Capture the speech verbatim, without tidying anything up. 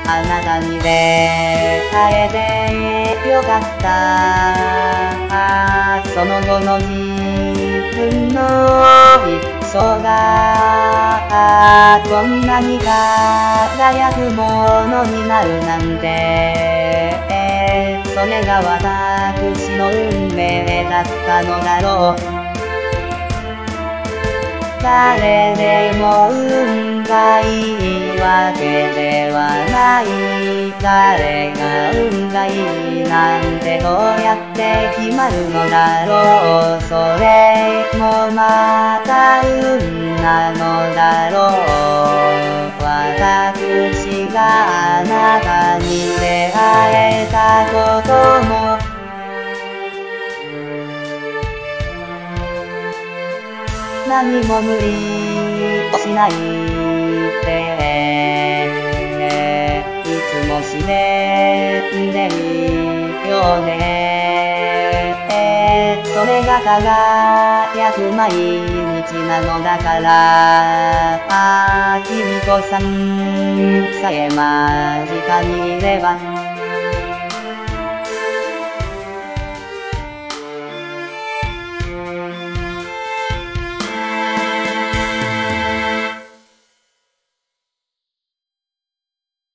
あなたに出会えてよかった。その後の自分の一生がこんなに輝くものになるなんて、それが私の運命だったのだろう。誰でも運がいいわけではない。誰が運がいいなんてどうやって決まるのだろう。それもまた運なのだろう。私があなたに出会えたことも何も無理しないで、いつも自然でいいよね。それが輝く毎日なのだから、ああ、君子さんさえ間近にいれば